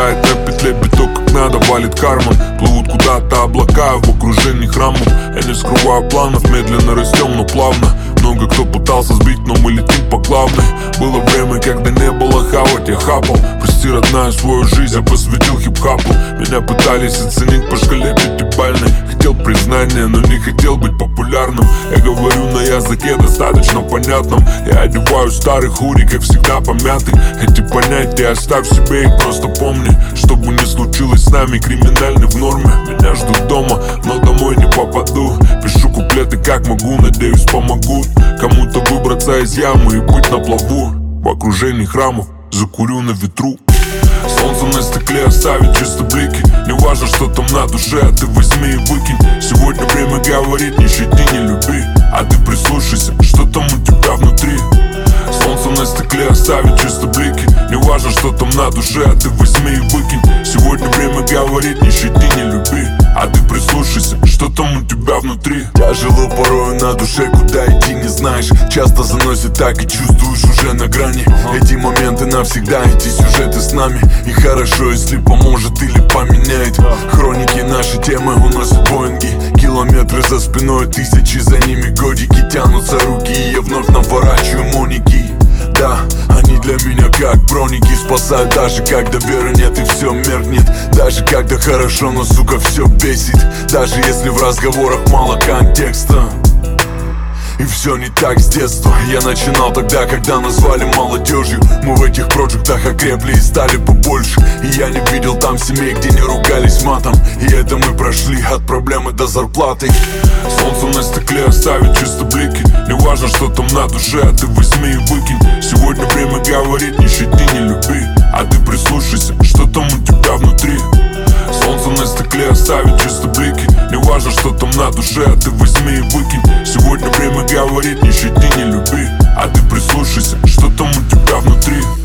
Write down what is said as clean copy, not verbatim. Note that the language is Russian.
Играет на петле биток, как надо, валит карман. Плывут куда-то облака в окружении храмов. Я не скрываю планов, медленно растем, но плавно. Много кто пытался сбить, но мы летим по главной. Было время, когда не было хавать, я хапал. Прости, родная, свою жизнь я посвятил хип-хапу. Меня пытались оценить по шкале пятибалльной. Хотел признания, но не хотел быть популярным. Я говорю на языке достаточно понятном. Я одеваю старый хури, как всегда помятый. Эти понятия оставь себе и просто помни, чтобы не случилось с нами, криминальный в норме. Меня ждут дома, но домой не попаду. Пишу куплеты как могу, надеюсь помогут кому-то выбраться из ямы и быть на плаву. В окружении храмов закурю на ветру. Солнце на стекле оставит чисто блики. Не важно, что там на душе, а ты возьми и выкинь. Сегодня время говорить, не щади, не люби. А ты прислушайся, что там у тебя внутри. Солнце на стекле оставит чисто блики. Не важно, что там на душе, а ты возьми и выкинь. Сегодня время говорить, не щади, не люби. А ты прислушайся, что там у тебя внутри. Тяжело порой на душе, куда идти не знаешь. Часто заносит так и чувствуешь уже на грани. Эти моменты навсегда, эти сюжеты с нами. И хорошо, если поможет или поменяет. Хроники наши темы уносят боинги. Километры за спиной, тысячи за ними годики. Тянутся руки, и я вновь наворачиваю моники. Да, они для меня как броники. Спасают даже когда веры нет и все меркнет. Даже когда хорошо, но сука все бесит. Даже если в разговорах мало контекста. И все не так с детства. Я начинал тогда, когда назвали молодежью. Мы в этих проектах окрепли и стали побольше. И я не видел там семей, где не ругались матом. И это мы прошли от проблемы до зарплаты. Солнце на стекле оставит чисто блики. Не важно, что там на душе, а ты возьми и выкинь. Сегодня время говорить, не щади, не люби. А ты прислушайся, что там у тебя внутри. Солнце на стекле оставит чисто блики. Не важно, что там на душе, а ты возьми и выкинь. Сегодня время говорить, не щади, не люби. А ты прислушайся, что там у тебя внутри.